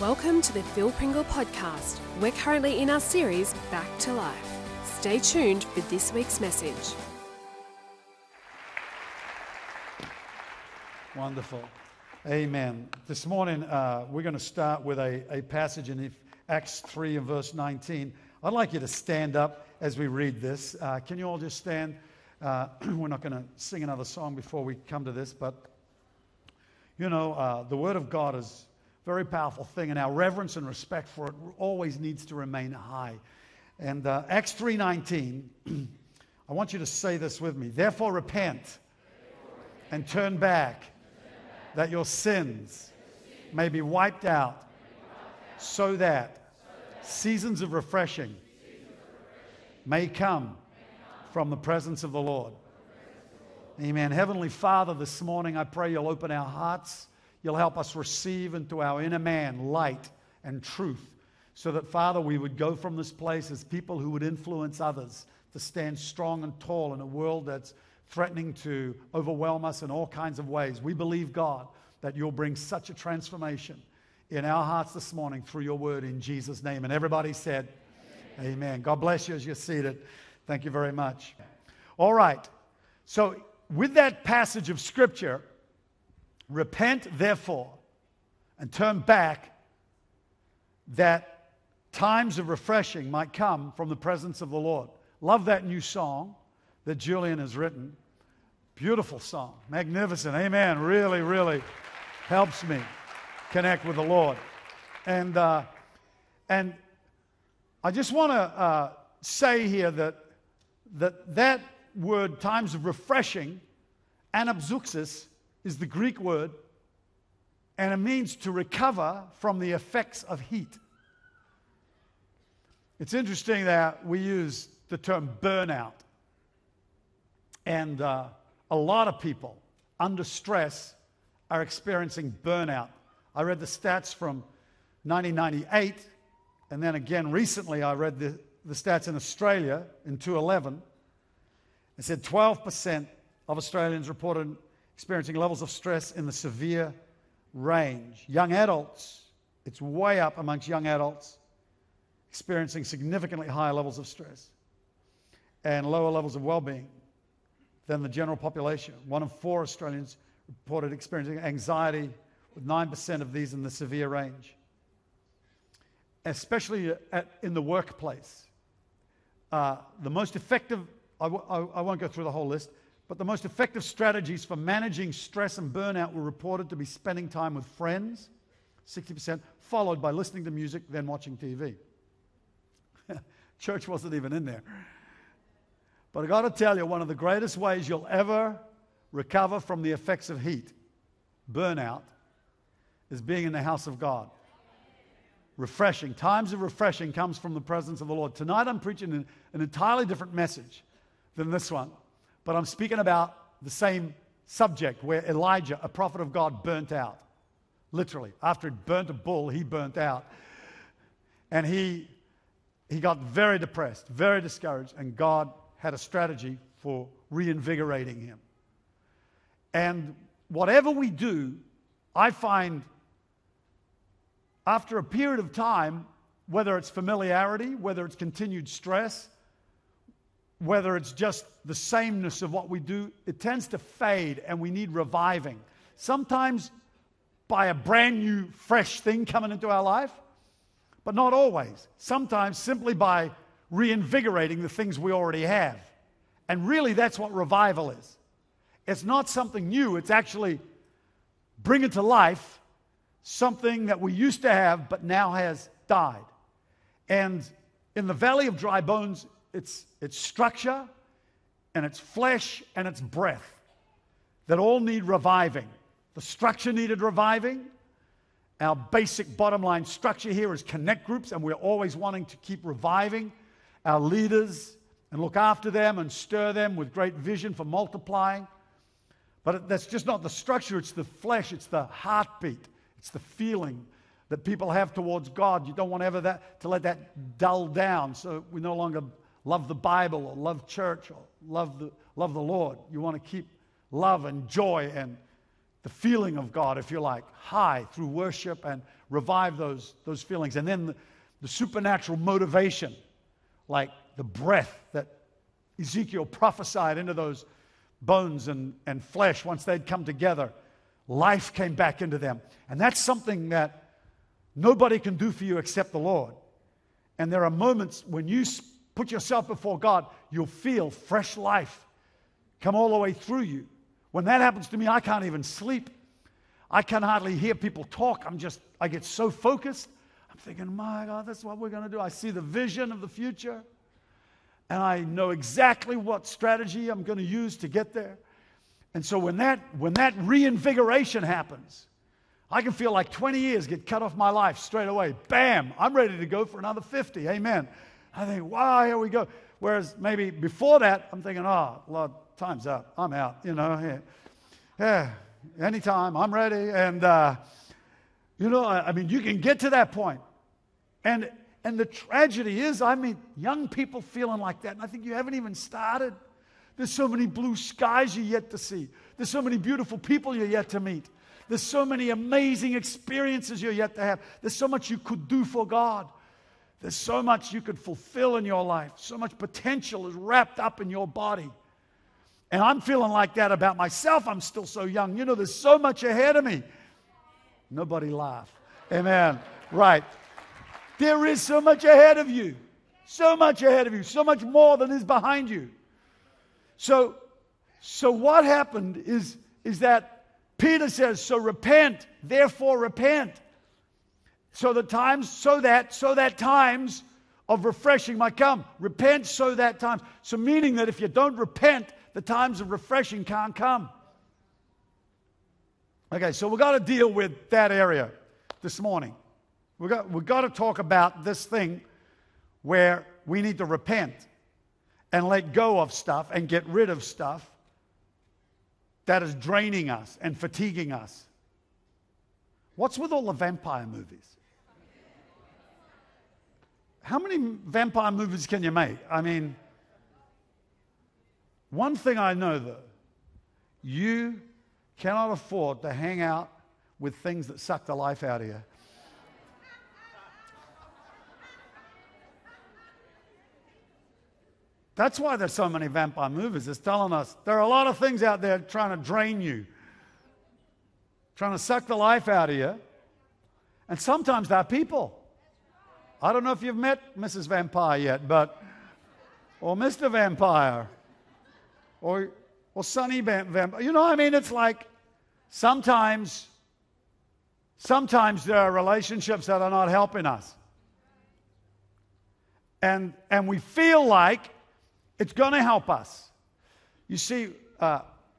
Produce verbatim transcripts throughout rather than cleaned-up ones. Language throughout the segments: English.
Welcome to the Phil Pringle Podcast. We're currently in our series, Back to Life. Stay tuned for this week's message. Wonderful. Amen. This morning, uh, we're going to start with a, a passage in Acts three and verse nineteen. I'd like you to stand up as we read this. Uh, can you all just stand? Uh, we're not going to sing another song before we come to this, but, you know, uh, the Word of God is a very powerful thing, and our reverence and respect for it always needs to remain high. And uh, Acts three nineteen, I want you to say this with me. Therefore repent and turn back, that your sins may be wiped out, so that seasons of refreshing may come from the presence of the Lord. Amen. Heavenly Father, this morning I pray you'll open our hearts. You'll help us receive into our inner man light and truth, so that, Father, we would go from this place as people who would influence others to stand strong and tall in a world that's threatening to overwhelm us in all kinds of ways. We believe, God, that you'll bring such a transformation in our hearts this morning through your word in Jesus' name. And everybody said, Amen. Amen. God bless you as you're seated. Thank you very much. All right. So with that passage of Scripture, repent, therefore, and turn back, that times of refreshing might come from the presence of the Lord. Love that new song that Julian has written. Beautiful song. Magnificent. Amen. Really, really helps me connect with the Lord. And, uh, and I just want to uh, say here that, that that word, times of refreshing, anabzuxis, is the Greek word, and it means to recover from the effects of heat. It's interesting that we use the term burnout. And uh, a lot of people under stress are experiencing burnout. I read the stats from nineteen ninety-eight, and then again recently I read the, the stats in Australia in two eleven. It said twelve percent of Australians reported experiencing levels of stress in the severe range. Young adults, it's way up amongst young adults, experiencing significantly higher levels of stress and lower levels of well-being than the general population. One in four Australians reported experiencing anxiety, with nine percent of these in the severe range. Especially at, in the workplace. Uh, the most effective, I, w- I won't go through the whole list, but the most effective strategies for managing stress and burnout were reported to be spending time with friends, sixty percent, followed by listening to music, then watching T V. Church wasn't even in there. But I got to tell you, one of the greatest ways you'll ever recover from the effects of heat, burnout, is being in the house of God. Refreshing. Times of refreshing comes from the presence of the Lord. Tonight I'm preaching an, an entirely different message than this one. But I'm speaking about the same subject where Elijah, a prophet of God, burnt out. Literally. After he burnt a bull, he burnt out. And he, he got very depressed, very discouraged, and God had a strategy for reinvigorating him. And whatever we do, I find after a period of time, whether it's familiarity, whether it's continued stress, whether it's just the sameness of what we do, it tends to fade and we need reviving. Sometimes by a brand new, fresh thing coming into our life, but not always. Sometimes simply by reinvigorating the things we already have. And really that's what revival is. It's not something new, it's actually bringing to life something that we used to have but now has died. And in the valley of dry bones, It's, it's structure, and it's flesh, and it's breath that all need reviving. The structure needed reviving. Our basic bottom line structure here is connect groups, and we're always wanting to keep reviving our leaders and look after them and stir them with great vision for multiplying. But that's just not the structure, it's the flesh, it's the heartbeat, it's the feeling that people have towards God. You don't want ever that to let that dull down, so we no longer love the Bible or love church or love the, love the Lord. You want to keep love and joy and the feeling of God, if you like, high through worship and revive those, those feelings. And then the, the supernatural motivation, like the breath that Ezekiel prophesied into those bones and, and flesh once they'd come together. Life came back into them. And that's something that nobody can do for you except the Lord. And there are moments when you put yourself before God, you'll feel fresh life come all the way through you. When that happens to me, I can't even sleep. I can hardly hear people talk. I'm just, I get so focused. I'm thinking, my God, that's what we're going to do. I see the vision of the future. And I know exactly what strategy I'm going to use to get there. And so when that, when that reinvigoration happens, I can feel like twenty years get cut off my life straight away. Bam! I'm ready to go for another fifty. Amen. I think, wow, here we go. Whereas maybe before that, I'm thinking, oh, Lord, time's up. I'm out. You know, yeah, yeah anytime, I'm ready. And, uh, you know, I, I mean, you can get to that point. And, and the tragedy is, I mean, young people feeling like that. And I think you haven't even started. There's so many blue skies you're yet to see. There's so many beautiful people you're yet to meet. There's so many amazing experiences you're yet to have. There's so much you could do for God. There's so much you could fulfill in your life. So much potential is wrapped up in your body. And I'm feeling like that about myself. I'm still so young. You know, there's so much ahead of me. Nobody laugh. Amen. Right. There is so much ahead of you. So much ahead of you. So much more than is behind you. So, so what happened is, is that Peter says, so repent, therefore repent. So the times, so that, so that times of refreshing might come. Repent so that times. So meaning that if you don't repent, the times of refreshing can't come. Okay, so we've got to deal with that area this morning. We've got, we've got to talk about this thing where we need to repent and let go of stuff and get rid of stuff that is draining us and fatiguing us. What's with all the vampire movies? How many vampire movies can you make? I mean, one thing I know though, you cannot afford to hang out with things that suck the life out of you. That's why there's so many vampire movies. It's telling us there are a lot of things out there trying to drain you, trying to suck the life out of you. And sometimes they're people. I don't know if you've met Missus Vampire yet, but, or Mister Vampire, or, or Sonny Vampire. You know, I mean, it's like sometimes, sometimes there are relationships that are not helping us. And, and we feel like it's going to help us. You see, uh,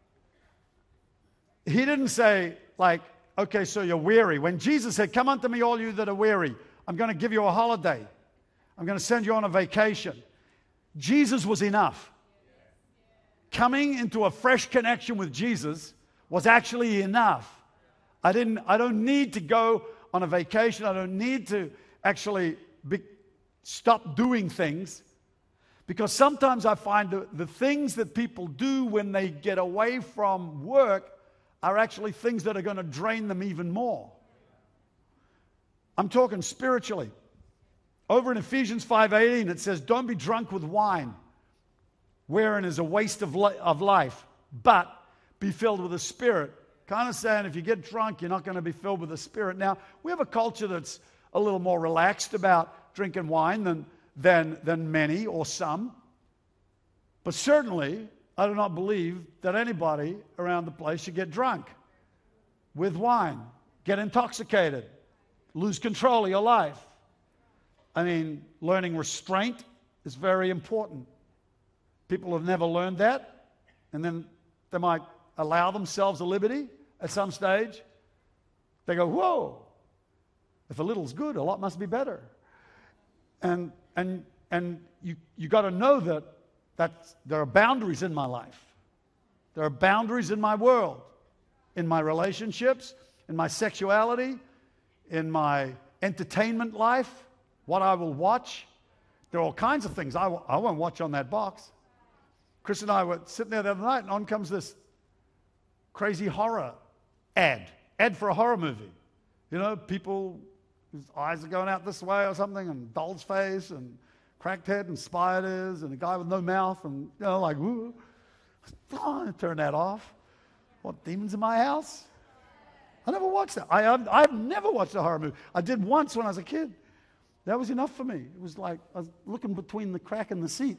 he didn't say, like, okay, so you're weary. When Jesus said, come unto me, all you that are weary, I'm going to give you a holiday. I'm going to send you on a vacation. Jesus was enough. Coming into a fresh connection with Jesus was actually enough. I didn't, I don't need to go on a vacation. I don't need to actually be, stop doing things. Because sometimes I find the, the things that people do when they get away from work are actually things that are going to drain them even more. I'm talking spiritually. Over in Ephesians five eighteen, it says, don't be drunk with wine, wherein is a waste of, li- of life, but be filled with the Spirit. Kind of saying if you get drunk, you're not going to be filled with the Spirit. Now, we have a culture that's a little more relaxed about drinking wine than Than, than many or some. But certainly, I do not believe that anybody around the place should get drunk with wine, get intoxicated, lose control of your life. I mean, learning restraint is very important. People have never learned that, and then they might allow themselves a liberty at some stage. They go, whoa, if a little's good, a lot must be better. And And and you you got to know that that there are boundaries in my life. There are boundaries in my world, in my relationships, in my sexuality, in my entertainment life, what I will watch. There are all kinds of things I, w- I won't watch on that box. Chris and I were sitting there the other night, and on comes this crazy horror ad. Ad for a horror movie. You know, people whose eyes are going out this way or something, and doll's face, and cracked head, and spiders, and a guy with no mouth, and, you know, like, woo. Oh, turn that off. What, demons in my house? I never watched that. I, I've, I've never watched a horror movie. I did once when I was a kid. That was enough for me. It was like I was looking between the crack in the seat.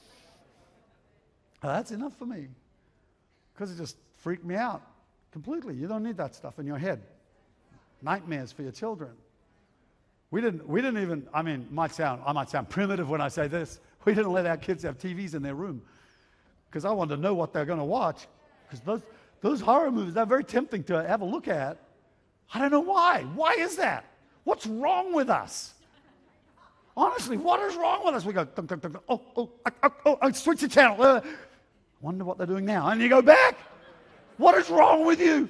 Oh, that's enough for me. Because it just freaked me out completely. You don't need that stuff in your head. Nightmares for your children. We didn't, we didn't even, I mean, might sound, I might sound primitive when I say this. We didn't let our kids have T Vs in their room. Because I wanted to know what they're going to watch. Because those, those horror movies, they're very tempting to have a look at. I don't know why. Why is that? What's wrong with us? Honestly, what is wrong with us? We go, dunk, dunk, dunk, oh, oh, oh, oh, oh, switch the channel. Uh, wonder what they're doing now. And you go back. What is wrong with you?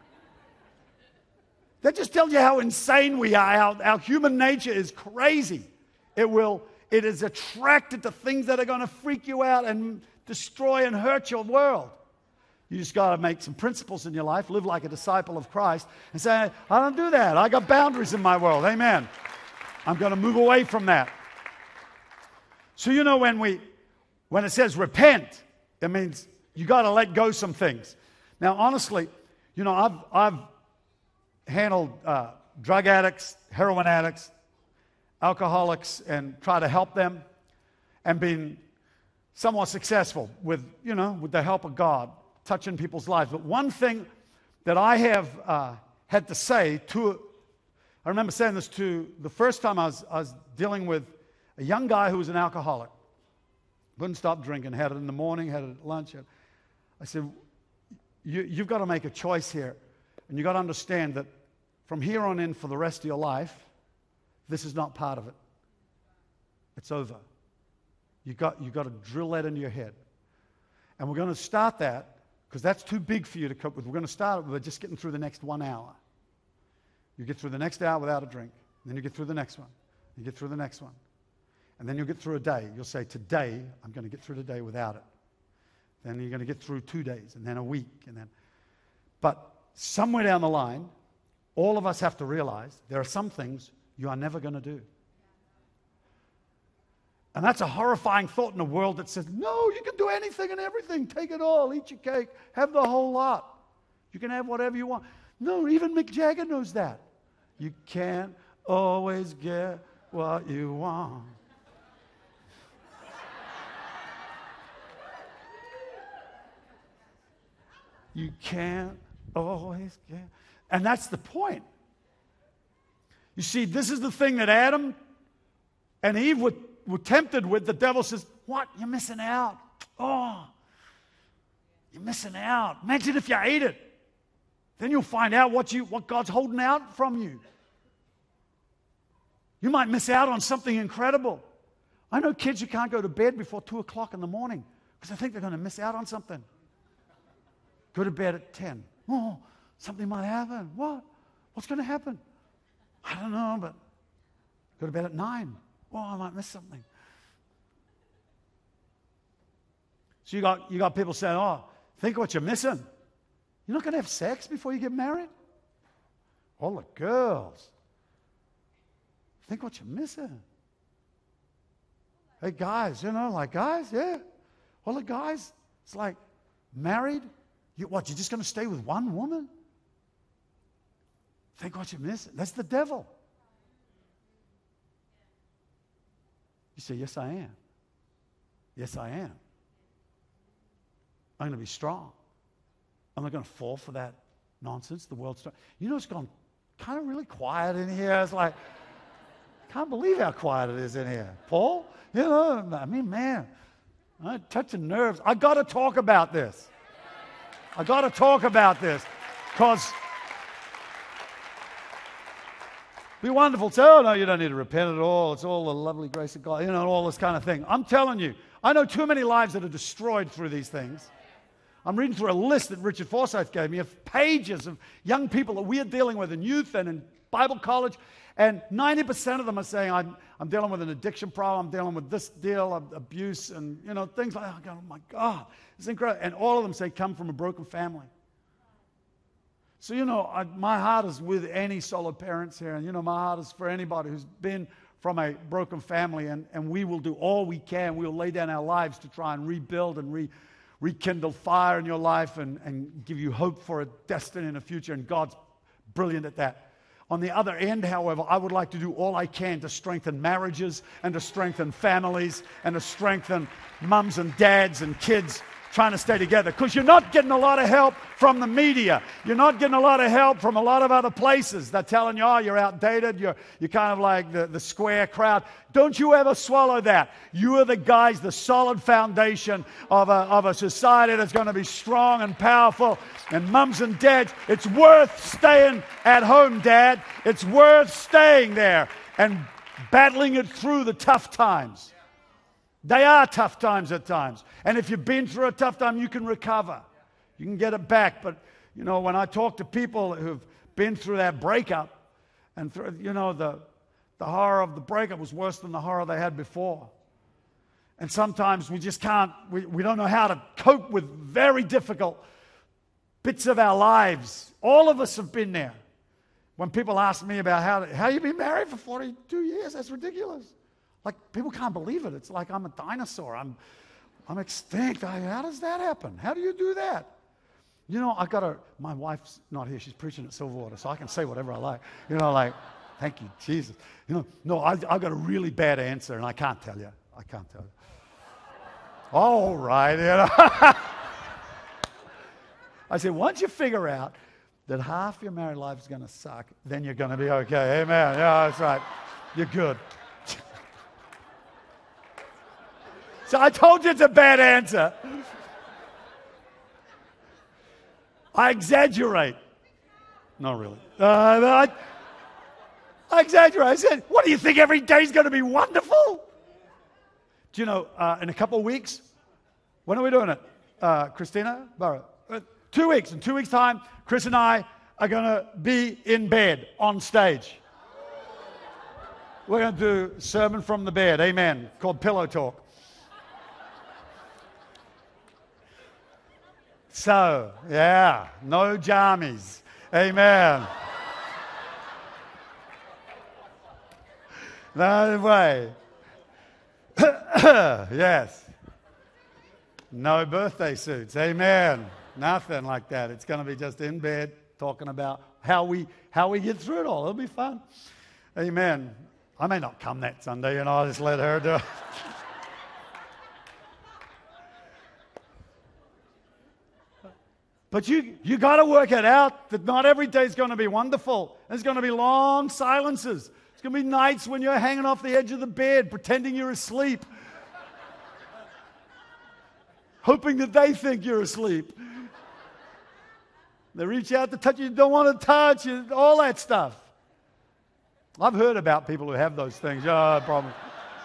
That just tells you how insane we are. Our, our human nature is crazy. It will, it is attracted to things that are going to freak you out and destroy and hurt your world. You just got to make some principles in your life, live like a disciple of Christ, and say, I don't do that. I got boundaries in my world. Amen. I'm going to move away from that. So you know when we, when it says repent, it means you got to let go some things. Now, honestly, you know, I've I've handled uh, drug addicts, heroin addicts, alcoholics, and try to help them, and been somewhat successful with, you know, with the help of God, touching people's lives. But one thing that I have uh, had to say to, I remember saying this to, the first time I was, I was dealing with a young guy who was an alcoholic. Couldn't stop drinking, had it in the morning, had it at lunch. I said, you, you've got to make a choice here. And you've got to understand that from here on in for the rest of your life, this is not part of it. It's over. You've got, you've got to drill that into your head. And we're going to start that, because that's too big for you to cope with. We're going to start it with just getting through the next one hour. You get through the next hour without a drink. And then you get through the next one. You get through the next one. And then you'll get through a day. You'll say, today, I'm going to get through the day without it. Then you're going to get through two days, and then a week, and then... But somewhere down the line, all of us have to realize there are some things you are never going to do. And that's a horrifying thought in a world that says, no, you can do anything and everything. Take it all. Eat your cake. Have the whole lot. You can have whatever you want. No, even Mick Jagger knows that. You can't always get what you want. You can't always get... And that's the point. You see, this is the thing that Adam and Eve were, were tempted with. The devil says, what? You're missing out. Oh, you're missing out. Imagine if you ate it. Then you'll find out what, you, what God's holding out from you. You might miss out on something incredible. I know kids who can't go to bed before two o'clock in the morning because they think they're going to miss out on something. Go to bed at ten. Oh, something might happen. What? What's going to happen? I don't know, but go to bed at nine. Oh, I might miss something. So you got you got people saying, oh, think what you're missing. You're not going to have sex before you get married? All the girls. Think what you're missing. Hey, guys, you know, like guys, yeah. All the guys, it's like married. You, what, you're just going to stay with one woman? Think what you're missing. That's the devil. You say, yes, I am. Yes, I am. I'm going to be strong. I'm not going to fall for that nonsense. The world's... You know, it's gone kind of really quiet in here. It's like, I can't believe how quiet it is in here. Paul, you know, I mean, man, I'm touching nerves. I got to talk about this. I got to talk about this because be wonderful. Say, oh, no, you don't need to repent at all. It's all the lovely grace of God, you know, all this kind of thing. I'm telling you, I know too many lives that are destroyed through these things. I'm reading through a list that Richard Forsyth gave me of pages of young people that we are dealing with in youth and in Bible college, and ninety percent of them are saying, I'm, I'm dealing with an addiction problem, I'm dealing with this deal of abuse, and, you know, things like, oh, God, oh my God, it's incredible. And all of them say, come from a broken family. So, you know, I, my heart is with any solid parents here. And, you know, my heart is for anybody who's been from a broken family. And, and we will do all we can. We'll lay down our lives to try and rebuild and re, rekindle fire in your life and, and give you hope for a destiny and a future. And God's brilliant at that. On the other end, however, I would like to do all I can to strengthen marriages and to strengthen families and to strengthen mums and dads and kids trying to stay together. Because you're not getting a lot of help from the media. You're not getting a lot of help from a lot of other places. They're telling you, oh, you're outdated. You're, you're kind of like the, the square crowd. Don't you ever swallow that. You are the guys, the solid foundation of a, of a society that's going to be strong and powerful. And mums and dads, it's worth staying at home, Dad. It's worth staying there and battling it through the tough times. They are tough times at times. And if you've been through a tough time, you can recover. You can get it back. But, you know, when I talk to people who've been through that breakup, and, through, you know, the, the horror of the breakup was worse than the horror they had before. And sometimes we just can't, we, we don't know how to cope with very difficult bits of our lives. All of us have been there. When people ask me about how, how you been married for forty-two years, that's ridiculous. Like, people can't believe it. It's like I'm a dinosaur. I'm I'm extinct. I, how does that happen? How do you do that? You know, I got a, my wife's not here. She's preaching at Silverwater, so I can say whatever I like. You know, like, thank you, Jesus. You know, no, I, I got a really bad answer, and I can't tell you. I can't tell you. All right, you know. I said, once you figure out that half your married life is going to suck, then you're going to be okay. Amen. Yeah, that's right. You're good. So I told you it's a bad answer. I exaggerate. Not really. Uh, I, I exaggerate. I said, what do you think, every day's going to be wonderful? Do you know, uh, in a couple of weeks, when are we doing it? Uh, Christina? Barrow. Uh, two weeks. In two weeks' time, Chris and I are going to be in bed on stage. We're going to do a sermon from the bed, amen, called Pillow Talk. So, yeah, no jammies. Amen. No way. Yes. No birthday suits. Amen. Nothing like that. It's going to be just in bed talking about how we how we get through it all. It'll be fun. Amen. I may not come that Sunday, and I'll just let her do it. But you you got to work it out that not every day is going to be wonderful. There's going to be long silences. It's going to be nights when you're hanging off the edge of the bed, pretending you're asleep, hoping that they think you're asleep. They reach out to touch you, you don't want to touch, you, all that stuff. I've heard about people who have those things. Oh, problem.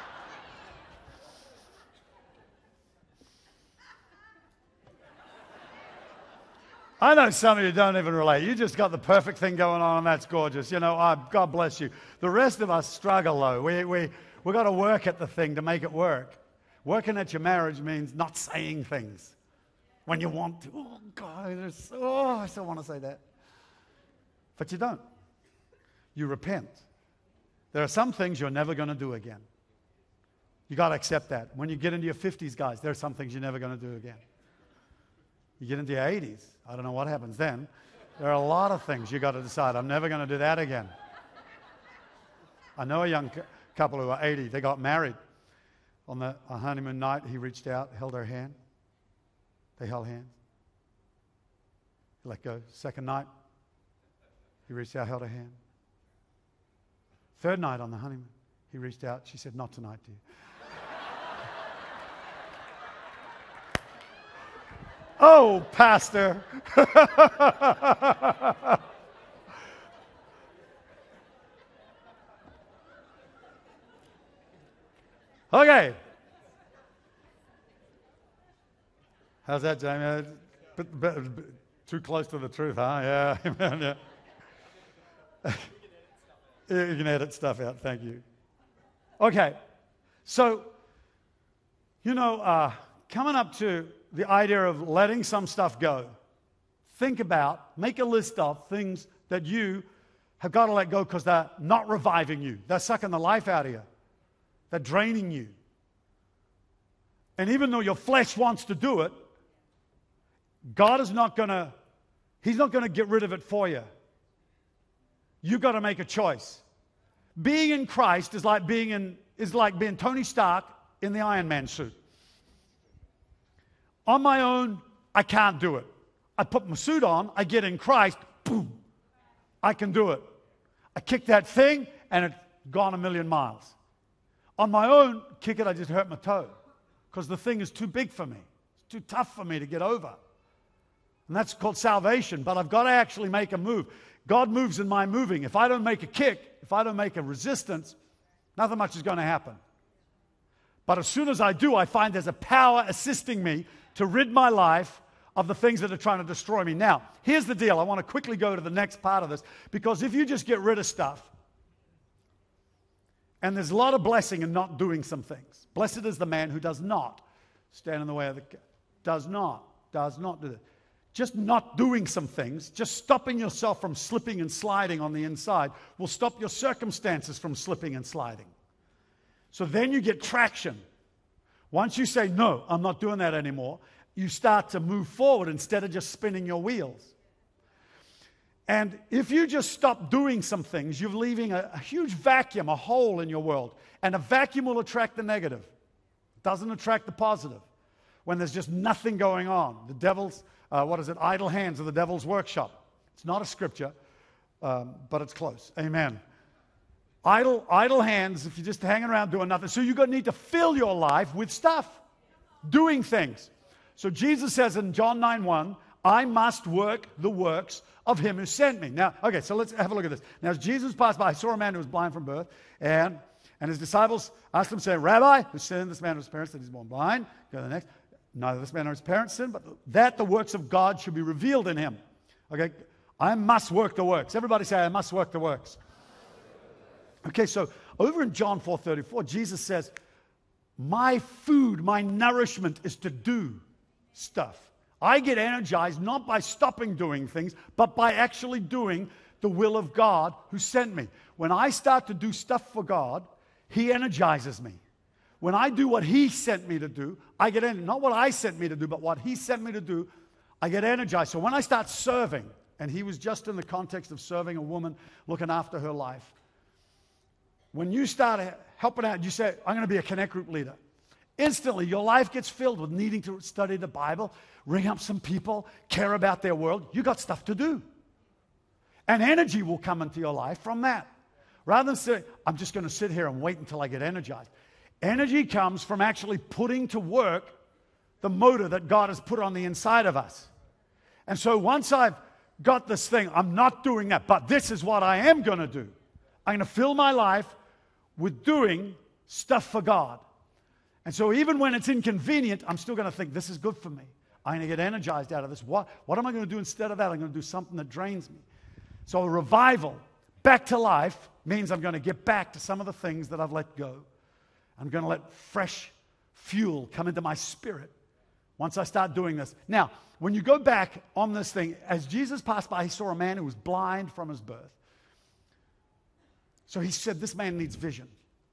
I know some of you don't even relate. You just got the perfect thing going on, and that's gorgeous. You know, oh, God bless you. The rest of us struggle, though. We we we got to work at the thing to make it work. Working at your marriage means not saying things when you want to. Oh, God, oh, I still want to say that. But you don't. You repent. There are some things you're never going to do again. You got to accept that. When you get into your fifties, guys, there are some things you're never going to do again. You get into your eighties, I don't know what happens then. There are a lot of things you got to decide. I'm never going to do that again. I know a young cu- couple who are eighty. They got married. On the on honeymoon night, he reached out, held her hand. They held hands. He let go. Second night, he reached out, held her hand. Third night on the honeymoon, he reached out. She said, "Not tonight, dear." Oh, Pastor. Okay. How's that, Jamie? Bit, bit, bit, too close to the truth, huh? Yeah. Yeah. You can edit stuff out. Thank you. Okay. So, you know, uh, coming up to the idea of letting some stuff go, think about, make a list of things that you have got to let go because they're not reviving you. They're sucking the life out of you. They're draining you. And even though your flesh wants to do it, God is not going to, He's not going to get rid of it for you. You've got to make a choice. Being in Christ is like being in is like being Tony Stark in the Iron Man suit. On my own, I can't do it. I put my suit on, I get in Christ, boom, I can do it. I kick that thing, and it's gone a million miles. On my own, kick it, I just hurt my toe because the thing is too big for me. It's too tough for me to get over. And that's called salvation, but I've got to actually make a move. God moves in my moving. If I don't make a kick, if I don't make a resistance, nothing much is going to happen. But as soon as I do, I find there's a power assisting me to rid my life of the things that are trying to destroy me. Now, here's the deal. I want to quickly go to the next part of this, because if you just get rid of stuff, and there's a lot of blessing in not doing some things. Blessed is the man who does not stand in the way of the, does not, does not do that. Just not doing some things, just stopping yourself from slipping and sliding on the inside will stop your circumstances from slipping and sliding. So then you get traction. Once you say, no, I'm not doing that anymore, you start to move forward instead of just spinning your wheels. And if you just stop doing some things, you're leaving a, a huge vacuum, a hole in your world. And a vacuum will attract the negative. It doesn't attract the positive. When there's just nothing going on. The devil's, uh, what is it, idle hands of the devil's workshop. It's not a scripture, um, but it's close. Amen. Idle, idle hands, if you're just hanging around doing nothing. So you're going to need to fill your life with stuff, doing things. So Jesus says in John nine one, I must work the works of him who sent me. Now, okay, so let's have a look at this. Now, as Jesus passed by, I saw a man who was blind from birth, and, and his disciples asked him, saying, Rabbi, who sinned this man or his parents that he's born blind? Go to the next. Neither this man nor his parents sinned, but that the works of God should be revealed in him. Okay, I must work the works. Everybody say, I must work the works. Okay, so over in John four thirty-four, Jesus says, my food, my nourishment is to do stuff. I get energized not by stopping doing things, but by actually doing the will of God who sent me. When I start to do stuff for God, He energizes me. When I do what He sent me to do, I get energized. Not what I sent me to do, but what He sent me to do, I get energized. So when I start serving, and he was just in the context of serving a woman, looking after her life. When you start helping out, you say, I'm going to be a Connect Group leader. Instantly, your life gets filled with needing to study the Bible, ring up some people, care about their world. You got stuff to do. And energy will come into your life from that. Rather than say, I'm just going to sit here and wait until I get energized. Energy comes from actually putting to work the motor that God has put on the inside of us. And so once I've got this thing, I'm not doing that, but this is what I am going to do. I'm going to fill my life with doing stuff for God. And so even when it's inconvenient, I'm still going to think, this is good for me. I'm going to get energized out of this. What, what am I going to do instead of that? I'm going to do something that drains me. So a revival, back to life, means I'm going to get back to some of the things that I've let go. I'm going to let fresh fuel come into my spirit once I start doing this. Now, when you go back on this thing, as Jesus passed by, he saw a man who was blind from his birth. So he said, this man needs vision.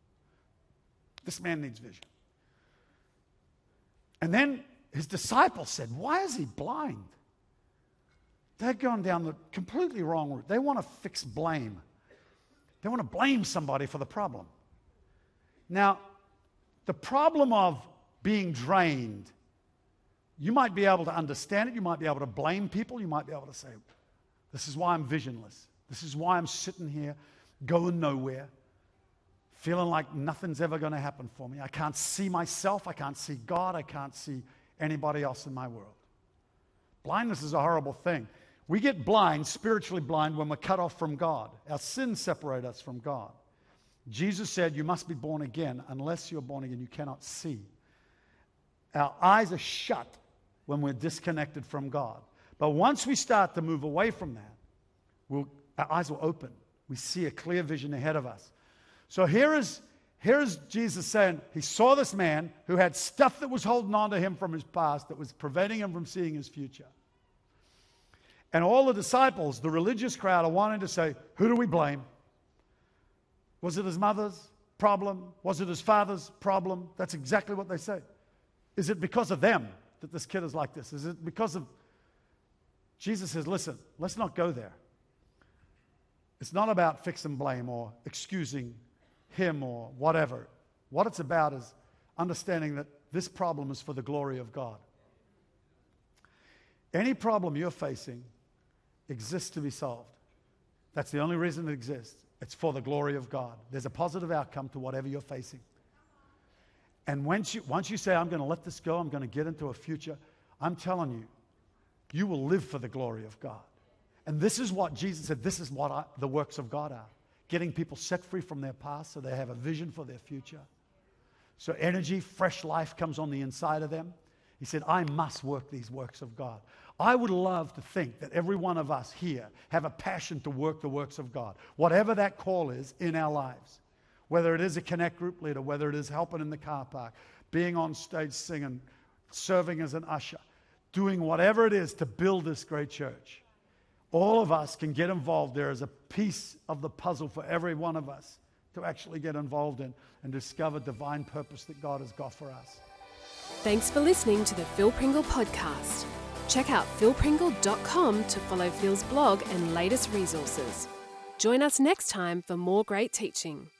This man needs vision. And then his disciples said, why is he blind? They're going down the completely wrong route. They want to fix blame. They want to blame somebody for the problem. Now, the problem of being drained, you might be able to understand it. You might be able to blame people. You might be able to say, this is why I'm visionless. This is why I'm sitting here going nowhere, feeling like nothing's ever going to happen for me. I can't see myself. I can't see God. I can't see anybody else in my world. Blindness is a horrible thing. We get blind, spiritually blind, when we're cut off from God. Our sins separate us from God. Jesus said, you must be born again. Unless you're born again, you cannot see. Our eyes are shut when we're disconnected from God. But once we start to move away from that, we'll, our eyes will open. We see a clear vision ahead of us. So here is, here is Jesus saying, he saw this man who had stuff that was holding on to him from his past that was preventing him from seeing his future. And all the disciples, the religious crowd, are wanting to say, who do we blame? Was it his mother's problem? Was it his father's problem? That's exactly what they say. Is it because of them that this kid is like this? Is it because of... Jesus says, listen, let's not go there. It's not about fix and blame or excusing him or whatever. What it's about is understanding that this problem is for the glory of God. Any problem you're facing exists to be solved. That's the only reason it exists. It's for the glory of God. There's a positive outcome to whatever you're facing. And once you, once you say, I'm going to let this go, I'm going to get into a future, I'm telling you, you will live for the glory of God. And this is what Jesus said, this is what I, the works of God are. Getting people set free from their past so they have a vision for their future. So energy, fresh life comes on the inside of them. He said, I must work these works of God. I would love to think that every one of us here have a passion to work the works of God. Whatever that call is in our lives. Whether it is a Connect group leader, whether it is helping in the car park, being on stage singing, serving as an usher, doing whatever it is to build this great church. All of us can get involved. There is a piece of the puzzle for every one of us to actually get involved in and discover divine purpose that God has got for us. Thanks for listening to the Phil Pringle Podcast. Check out phil pringle dot com to follow Phil's blog and latest resources. Join us next time for more great teaching.